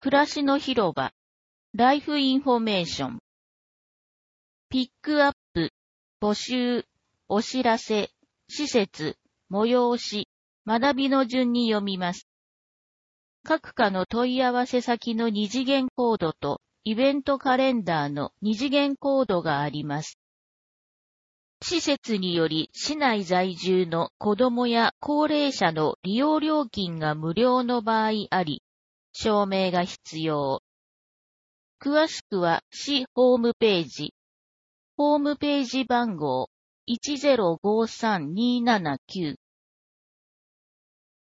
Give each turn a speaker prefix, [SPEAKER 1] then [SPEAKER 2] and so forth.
[SPEAKER 1] 暮らしの広場、ライフインフォメーション。ピックアップ、募集、お知らせ、施設、催し、学びの順に読みます。各課の問い合わせ先の二次元コードとイベントカレンダーの二次元コードがあります。施設により市内在住の子どもや高齢者の利用料金が無料の場合あり、証明が必要。詳しくは市ホームページ、ホームページ番号1053-279